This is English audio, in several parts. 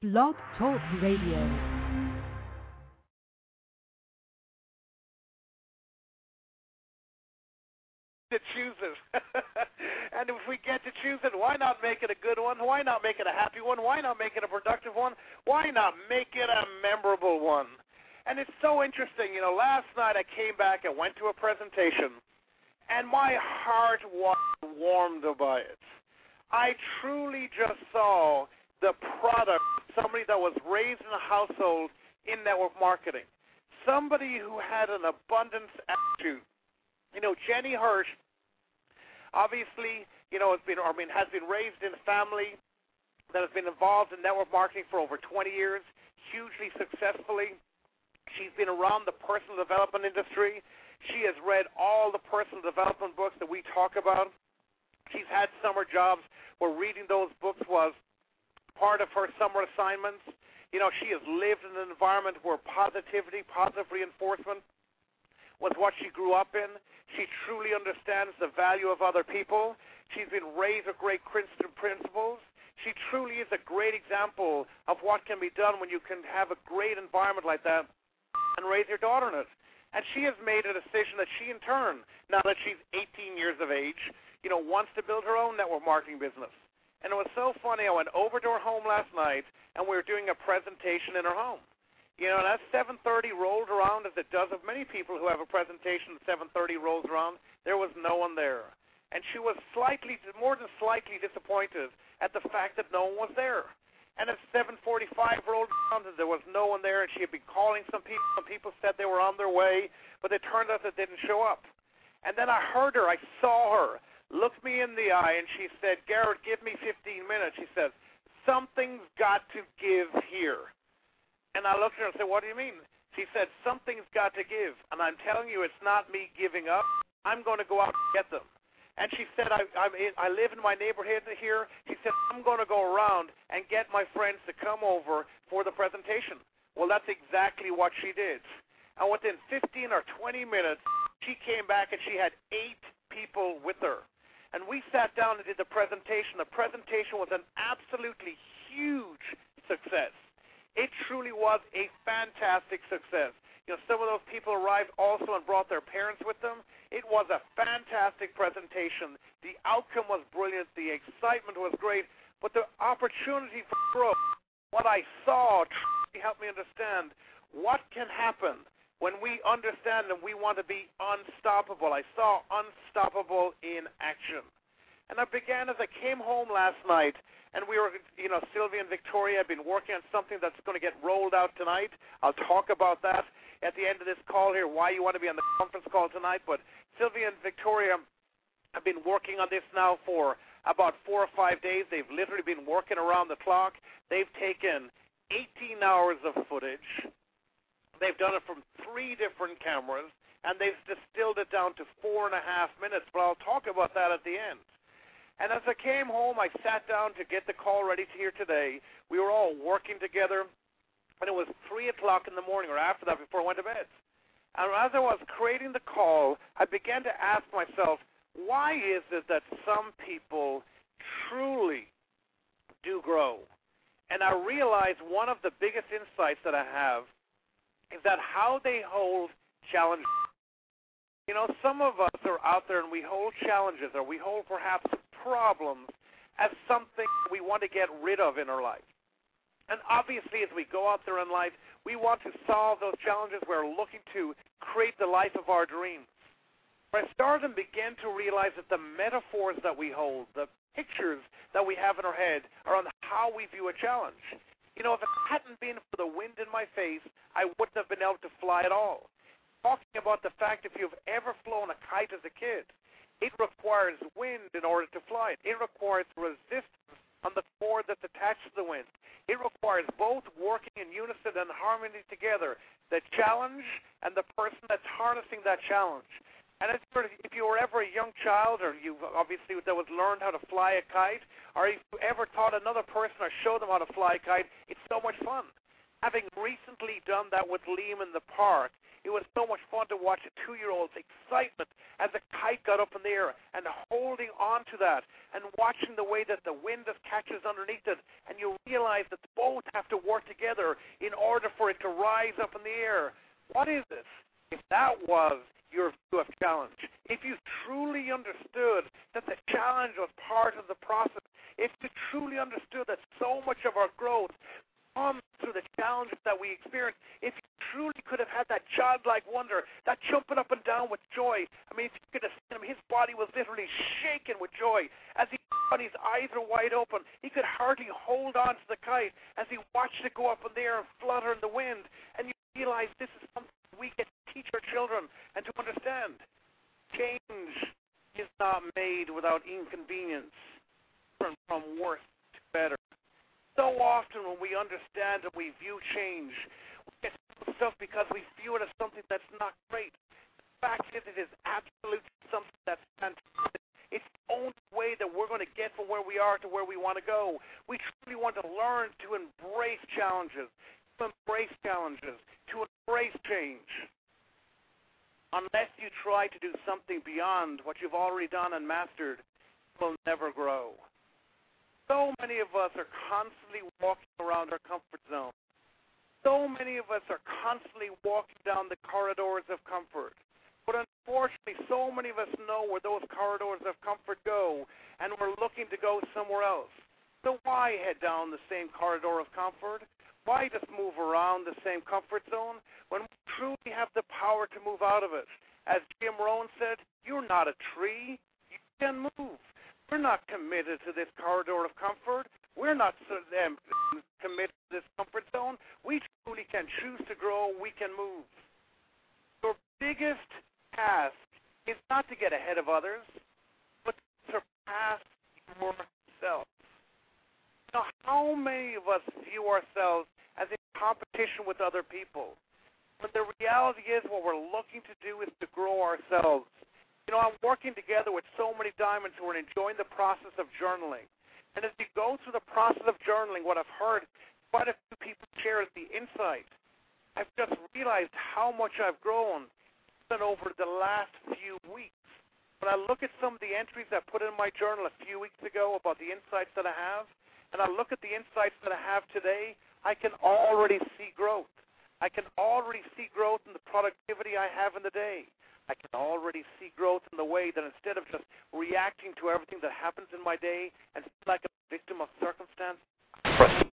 Blog Talk Radio. To choose it. And if we get to choose it, why not make it a good one? Why not make it a happy one? Why not make it a productive one? Why not make it a memorable one? And it's so interesting. You know, last night I came back and went to a presentation, and my heart was warmed by it. I truly just saw the product, somebody that was raised in a household in network marketing, somebody who had an abundance attitude. You know, Jenny Hirsch, obviously, you know, has been raised in a family that has been involved in network marketing for over 20 years, hugely successfully. She's been around the personal development industry. She has read all the personal development books that we talk about. She's had summer jobs where reading those books was part of her summer assignments. You know, she has lived in an environment where positivity, positive reinforcement was what she grew up in. She truly understands the value of other people. She's been raised with great Christian principles. She truly is a great example of what can be done when you can have a great environment like that and raise your daughter in it. And she has made a decision that she, in turn, now that she's 18 years of age, you know, wants to build her own network marketing business. And it was so funny. I went over to her home last night, and we were doing a presentation in her home. You know, and as 7:30 rolled around, as it does of many people who have a presentation at 7:30 rolls around, there was no one there. And she was more than slightly disappointed at the fact that no one was there. And as 7:45 rolled around, there was no one there, and she had been calling some people. Some people said they were on their way, but it turned out they didn't show up. And then I heard her, I saw her, looked me in the eye, and she said, "Garrett, give me 15 minutes. She said, "Something's got to give here." And I looked at her and said, "What do you mean?" She said, "Something's got to give. And I'm telling you, it's not me giving up. I'm going to go out and get them." And she said, I live in my neighborhood here. She said, "I'm going to go around and get my friends to come over for the presentation." Well, that's exactly what she did. And within 15 or 20 minutes, she came back and she had 8 people with her. And we sat down and did the presentation. The presentation was an absolutely huge success. It truly was a fantastic success. You know, some of those people arrived also and brought their parents with them. It was a fantastic presentation. The outcome was brilliant. The excitement was great. But the opportunity for growth, what I saw, truly helped me understand what can happen when we understand and we want to be unstoppable. I saw unstoppable in action. And I began as I came home last night, and we were, you know, Sylvia and Victoria have been working on something that's going to get rolled out tonight. I'll talk about that at the end of this call here, why you want to be on the conference call tonight. But Sylvia and Victoria have been working on this now for about 4 or 5 days. They've literally been working around the clock. They've taken 18 hours of footage. They've done it from 3 different cameras, and they've distilled it down to 4.5 minutes. But I'll talk about that at the end. And as I came home, I sat down to get the call ready to hear today. We were all working together, and it was 3 o'clock in the morning, or after that, before I went to bed. And as I was creating the call, I began to ask myself, why is it that some people truly do grow? And I realized one of the biggest insights that I have is that how they hold challenges. You know, some of us are out there and we hold challenges, or we hold perhaps problems as something we want to get rid of in our life. And obviously, as we go out there in life, we want to solve those challenges. We're looking to create the life of our dreams. But I started and began to realize that the metaphors that we hold, the pictures that we have in our head, are on how we view a challenge. You know, if it hadn't been for the wind in my face, I wouldn't have been able to fly at all. Talking about the fact if you've ever flown a kite as a kid, it requires wind in order to fly it. It requires resistance on the cord that's attached to the wind. It requires both working in unison and harmony together, the challenge and the person that's harnessing that challenge. And if you were ever a young child, or you obviously that was learned how to fly a kite, or if you ever taught another person or showed them how to fly a kite, it's so much fun. Having recently done that with Liam in the park, It was so much fun to watch a 2-year-old's excitement as the kite got up in the air and holding on to that and watching the way that the wind just catches underneath it, and you realize that both have to work together in order for it to rise up in the air. What is it? If that was your view of challenge, if you truly understood that the challenge was part of the process, if you truly understood that so much of our growth comes through the challenges that we experience, if you truly could have had that childlike wonder, that jumping up and down with joy. I mean, if you could have seen him, his body was literally shaking with joy. As he and his eyes are wide open, he could hardly hold on to the kite as he watched it go up in the air and flutter in the wind. And you realize this is something we get to teach our children and to understand. Change is not made without inconvenience, from worse to better. So often when we understand and we view change, we get stuff because we view it as something that's not great. The fact is, it is absolutely something that's fantastic. It's the only way that we're going to get from where we are to where we want to go. We truly want to learn to embrace challenges, to embrace change. Unless you try to do something beyond what you've already done and mastered, you will never grow. So many of us are constantly walking around our comfort zone. So many of us are constantly walking down the corridors of comfort. But unfortunately, so many of us know where those corridors of comfort go, and we're looking to go somewhere else. So why head down the same corridor of comfort? Why just move around the same comfort zone when we truly have the power to move out of it? As Jim Rohn said, you're not a tree. You can move. We're not committed to this corridor of comfort. We're not committed to this comfort zone. We truly can choose to grow. We can move. Your biggest task is not to get ahead of others, but to surpass yourself. Now, how many of us view ourselves as in competition with other people? But the reality is what we're looking to do is to grow ourselves. You know, I'm working together with so many diamonds who are enjoying the process of journaling. And as you go through the process of journaling, what I've heard quite a few people share is the insight. I've just realized how much I've grown even over the last few weeks. When I look at some of the entries I put in my journal a few weeks ago about the insights that I have, and I look at the insights that I have today, I can already see growth. I can already see growth in the productivity I have in the day. I can already see growth in the way that instead of just reacting to everything that happens in my day and feel like a victim of circumstance,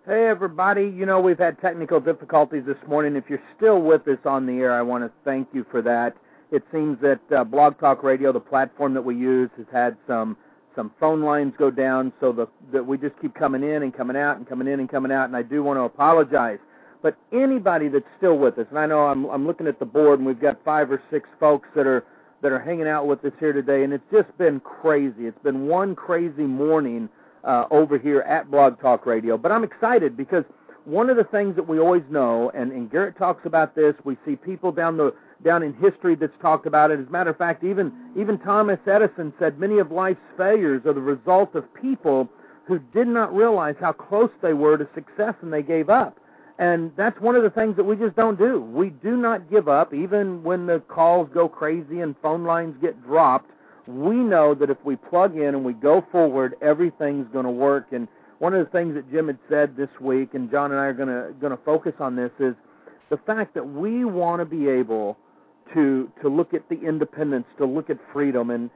Hey, everybody. You know, we've had technical difficulties this morning. If you're still with us on the air, I want to thank you for that. It seems that Blog Talk Radio, the platform that we use, has had some phone lines go down, so that we just keep coming in and coming out and coming in and coming out, and I do want to apologize. But anybody that's still with us, and I know I'm looking at the board, and we've got 5 or 6 folks that are hanging out with us here today, and it's just been crazy. It's been one crazy morning over here at Blog Talk Radio. But I'm excited because one of the things that we always know, and Garrett talks about this, we see people down in history that's talked about it. As a matter of fact, even Thomas Edison said many of life's failures are the result of people who did not realize how close they were to success and they gave up. And that's one of the things that we just don't do. We do not give up, even when the calls go crazy and phone lines get dropped. We know that if we plug in and we go forward, everything's going to work. And one of the things that Jim had said this week, and John and I are going to focus on this, is the fact that we want to be able to look at the independence, to look at freedom, and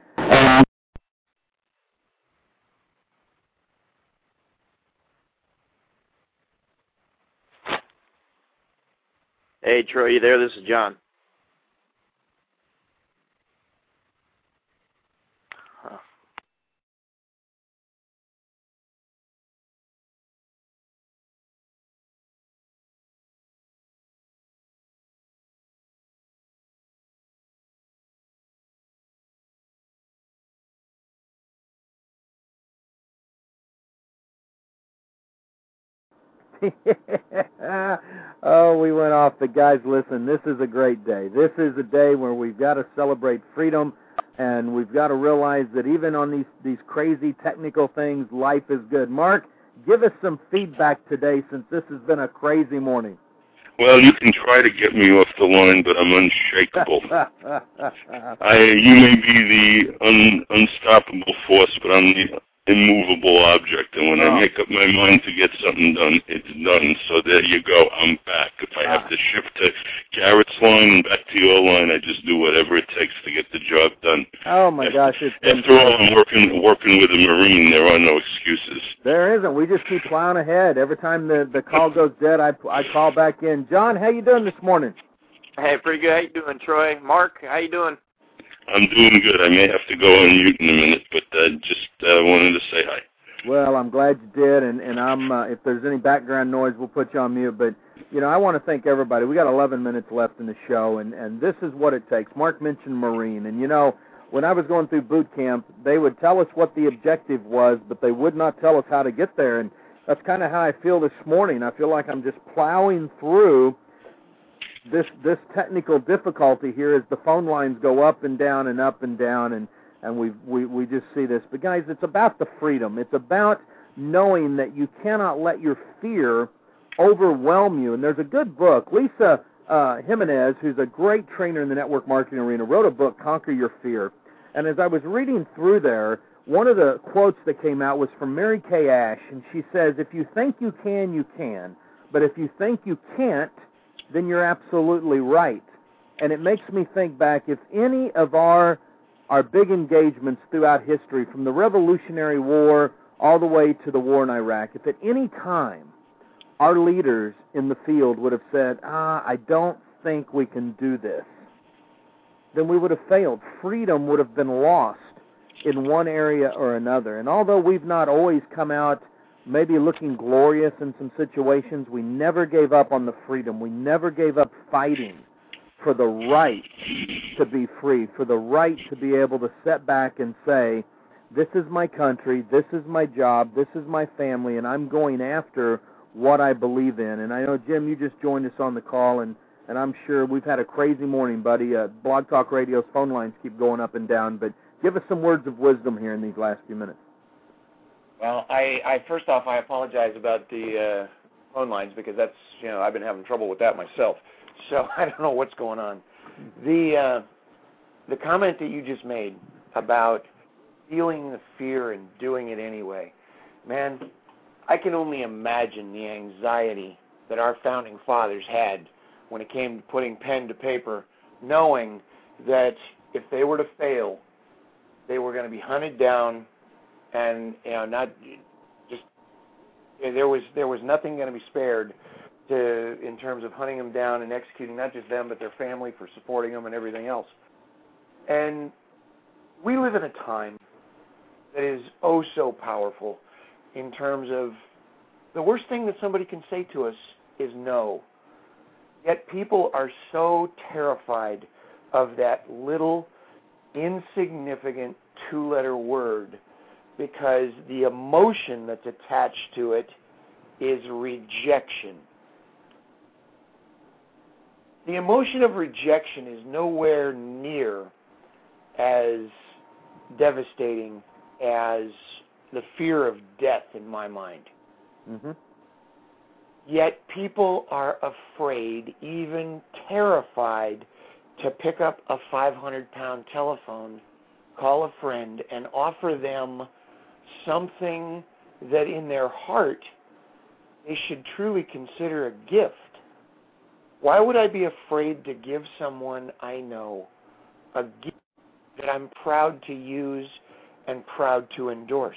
Hey, Troy, you there? This is John. Oh, we went off. The guys, listen, this is a great day. This is a day where we've got to celebrate freedom, and we've got to realize that even on these crazy technical things, life is good. Mark, give us some feedback today since this has been a crazy morning. Well, you can try to get me off the line, but I'm unshakable. You may be the unstoppable force, but I'm the immovable object. And when I make up my mind to get something done, it's done. So there you go. I'm back. If I have to shift to Garrett's line and back to your line, I just do whatever it takes to get the job done. Oh, my gosh. After all, I'm working with a Marine. There are no excuses. There isn't. We just keep plowing ahead. Every time the call goes dead, I call back in. John, how you doing this morning? Hey, pretty good. How you doing, Troy? Mark, how you doing? I'm doing good. I may have to go on mute in a minute, but just wanted to say hi. Well, I'm glad you did, and I'm if there's any background noise, we'll put you on mute. But, you know, I want to thank everybody. We got 11 minutes left in the show, and this is what it takes. Mark mentioned Marine, and, you know, when I was going through boot camp, they would tell us what the objective was, but they would not tell us how to get there, and that's kind of how I feel this morning. I feel like I'm just plowing through this technical difficulty here as the phone lines go up and down and up and down, and we just see this. But, guys, it's about the freedom. It's about knowing that you cannot let your fear overwhelm you. And there's a good book. Lisa Jimenez, who's a great trainer in the network marketing arena, wrote a book, Conquer Your Fear. And as I was reading through there, one of the quotes that came out was from Mary Kay Ash, and she says, if you think you can, you can. But if you think you can't, then you're absolutely right. And it makes me think back, if any of our big engagements throughout history, from the Revolutionary War all the way to the war in Iraq, if at any time our leaders in the field would have said, I don't think we can do this, then we would have failed. Freedom would have been lost in one area or another. And although we've not always come out maybe looking glorious in some situations, we never gave up on the freedom. We never gave up fighting for the right to be free, for the right to be able to sit back and say, this is my country, this is my job, this is my family, and I'm going after what I believe in. And I know, Jim, you just joined us on the call, and I'm sure we've had a crazy morning, buddy. Blog Talk Radio's phone lines keep going up and down, but give us some words of wisdom here in these last few minutes. Well, I first off, I apologize about the phone lines because that's, you know, I've been having trouble with that myself. So I don't know what's going on. The comment that you just made about feeling the fear and doing it anyway, man, I can only imagine the anxiety that our founding fathers had when it came to putting pen to paper, knowing that if they were to fail, they were going to be hunted down and, you know, not just There was nothing going to be spared in terms of hunting them down and executing not just them but their family for supporting them and everything else. And we live in a time that is oh so powerful in terms of the worst thing that somebody can say to us is no. Yet people are so terrified of that little insignificant two-letter word because the emotion that's attached to it is rejection. The emotion of rejection is nowhere near as devastating as the fear of death in my mind. Mm-hmm. Yet people are afraid, even terrified, to pick up a 500-pound telephone, call a friend, and offer them something that in their heart they should truly consider a gift. Why would I be afraid to give someone I know a gift that I'm proud to use and proud to endorse?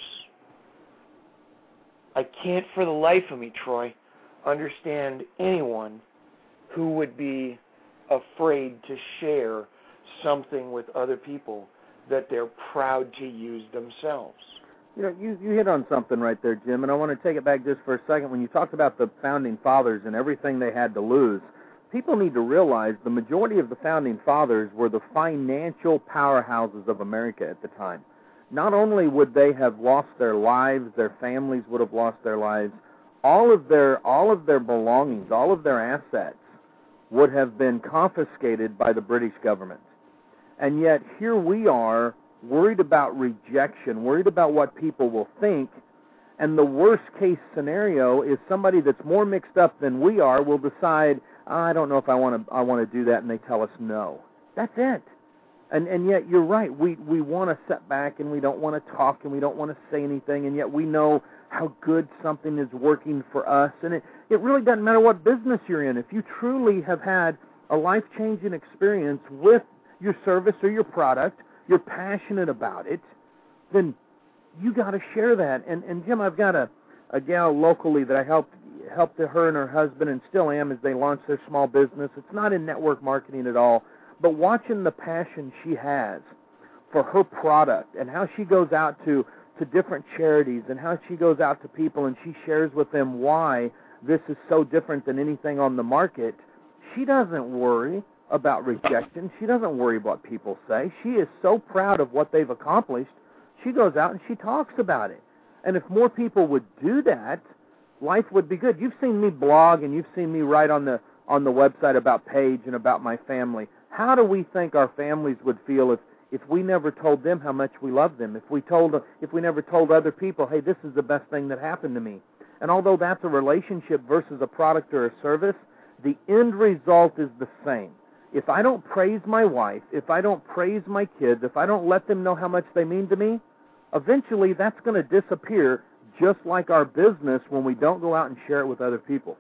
I can't for the life of me, Troy, understand anyone who would be afraid to share something with other people that they're proud to use themselves. You know, you hit on something right there, Jim, and I want to take it back just for a second. When you talked about the Founding Fathers and everything they had to lose, people need to realize the majority of the Founding Fathers were the financial powerhouses of America at the time. Not only would they have lost their lives, their families would have lost their lives, all of their belongings, all of their assets would have been confiscated by the British government. And yet here we are, worried about rejection, worried about what people will think, and the worst case scenario is somebody that's more mixed up than we are will decide, I don't know if I want to do that, and they tell us no. That's it. And yet you're right. We want to sit back and we don't want to talk and we don't want to say anything, and yet we know how good something is working for us. And it really doesn't matter what business you're in. If you truly have had a life-changing experience with your service or your product, you're passionate about it, then you got to share that. And Jim, I've got a gal locally that I helped her and her husband and still am as they launch their small business. It's not in network marketing at all, but watching the passion she has for her product and how she goes out to different charities and how she goes out to people and she shares with them why this is so different than anything on the market, she doesn't worry about rejection. She doesn't worry what people say. She is so proud of what they've accomplished. She goes out and she talks about it. And if more people would do that, life would be good. You've seen me blog and you've seen me write on the website about Paige and about my family. How do we think our families would feel if we never told them how much we love them? If we never told other people, hey, this is the best thing that happened to me. And although that's a relationship versus a product or a service, the end result is the same. If I don't praise my wife, if I don't praise my kids, if I don't let them know how much they mean to me, eventually that's going to disappear, just like our business when we don't go out and share it with other people.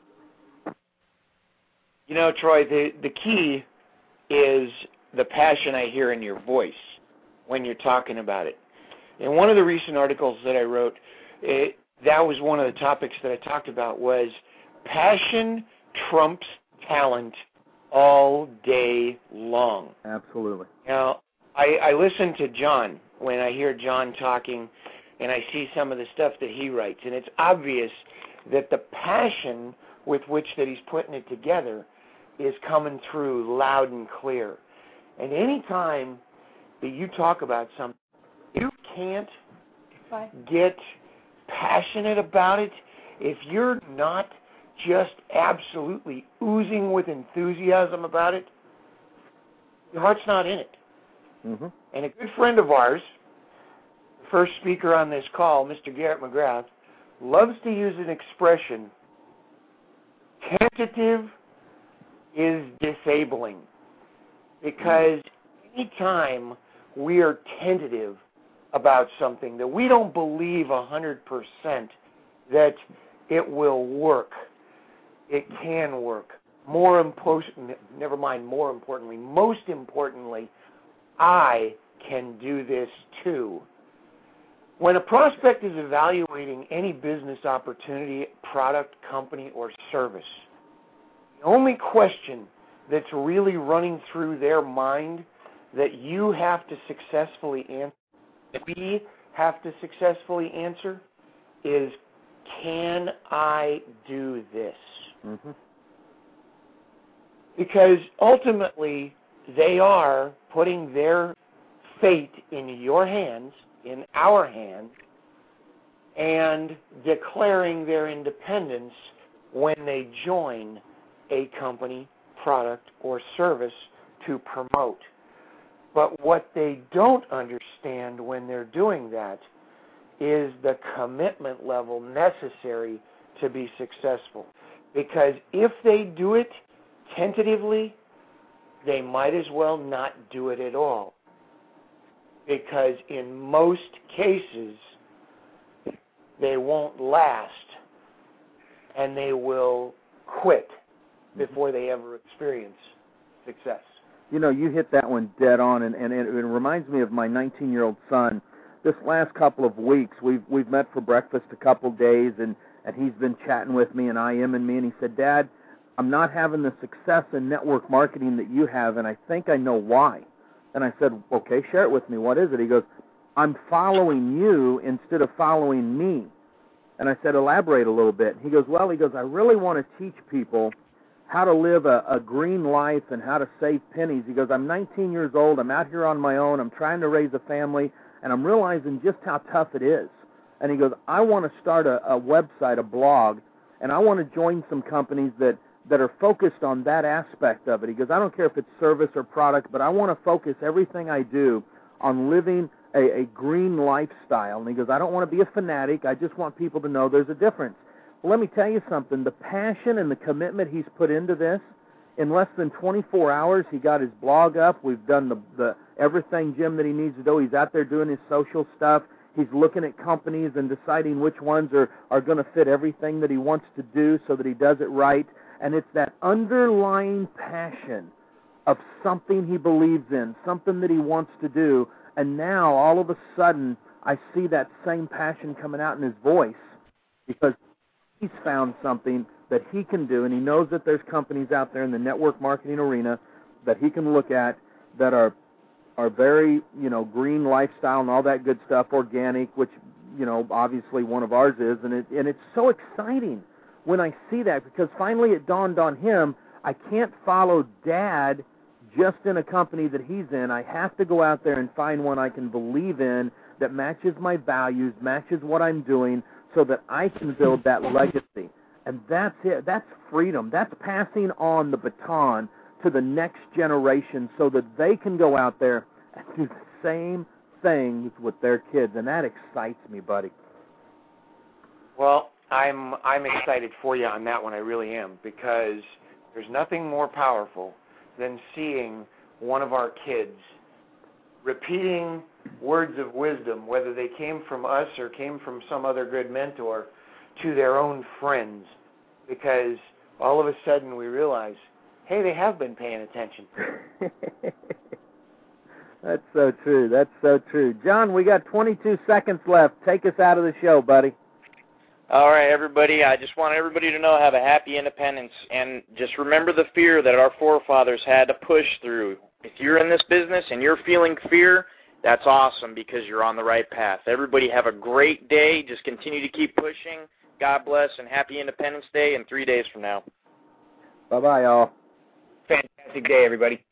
You know, Troy, the key is the passion I hear in your voice when you're talking about it. In one of the recent articles that I wrote, that was one of the topics that I talked about was passion trumps talent all day long. Absolutely. Now, I listen to John when I hear John talking, and I see some of the stuff that he writes, and it's obvious that the passion with which that he's putting it together is coming through loud and clear. And any time that you talk about something, you can't get passionate about it if you're not just absolutely oozing with enthusiasm about it. Your heart's not in it. Mm-hmm. And a good friend of ours, the first speaker on this call, Mr. Garrett McGrath, loves to use an expression, tentative is disabling. Because any time we are tentative about something that we don't believe 100% that it will work, it can work. Most importantly, I can do this too. When a prospect is evaluating any business opportunity, product, company, or service, the only question that's really running through their mind that you have to successfully answer, that we have to successfully answer, is, can I do this? Mm-hmm. Because ultimately, they are putting their fate in your hands, in our hands, and declaring their independence when they join a company, product, or service to promote. But what they don't understand when they're doing that is the commitment level necessary to be successful. Because if they do it tentatively, they might as well not do it at all. Because in most cases, they won't last, and they will quit before they ever experience success. You know, you hit that one dead on, and it reminds me of my 19-year-old son. This last couple of weeks, we've met for breakfast a couple days, and he's been chatting with me and IMing me, and he said, Dad, I'm not having the success in network marketing that you have, and I think I know why. And I said, okay, share it with me. What is it? He goes, I'm following you instead of following me. And I said, elaborate a little bit. He goes, I really want to teach people how to live a green life and how to save pennies. He goes, I'm 19 years old. I'm out here on my own. I'm trying to raise a family, and I'm realizing just how tough it is. And he goes, I want to start a website, a blog, and I want to join some companies that are focused on that aspect of it. He goes, I don't care if it's service or product, but I want to focus everything I do on living a green lifestyle. And he goes, I don't want to be a fanatic. I just want people to know there's a difference. Well, let me tell you something. The passion and the commitment he's put into this, in less than 24 hours, he got his blog up. We've done the everything, Jim, that he needs to do. He's out there doing his social stuff. He's looking at companies and deciding which ones are going to fit everything that he wants to do so that he does it right. And it's that underlying passion of something he believes in, something that he wants to do. And now, all of a sudden, I see that same passion coming out in his voice because he's found something that he can do, and he knows that there's companies out there in the network marketing arena that he can look at that are very, green lifestyle and all that good stuff, organic, which, obviously one of ours is, and it's so exciting when I see that, because finally it dawned on him, I can't follow Dad just in a company that he's in. I have to go out there and find one I can believe in that matches my values, matches what I'm doing, so that I can build that legacy. And that's it. That's freedom. That's passing on the baton to the next generation so that they can go out there and do the same things with their kids. And that excites me, buddy. Well, I'm excited for you on that one. I really am, because there's nothing more powerful than seeing one of our kids repeating words of wisdom, whether they came from us or came from some other good mentor, to their own friends, because all of a sudden we realize, hey, they have been paying attention. That's so true. That's so true. John, we got 22 seconds left. Take us out of the show, buddy. All right, everybody. I just want everybody to know, have a happy independence, and just remember the fear that our forefathers had to push through. If you're in this business and you're feeling fear, that's awesome, because you're on the right path. Everybody have a great day. Just continue to keep pushing. God bless, and happy Independence Day in 3 days from now. Bye-bye, y'all. Fantastic day, everybody.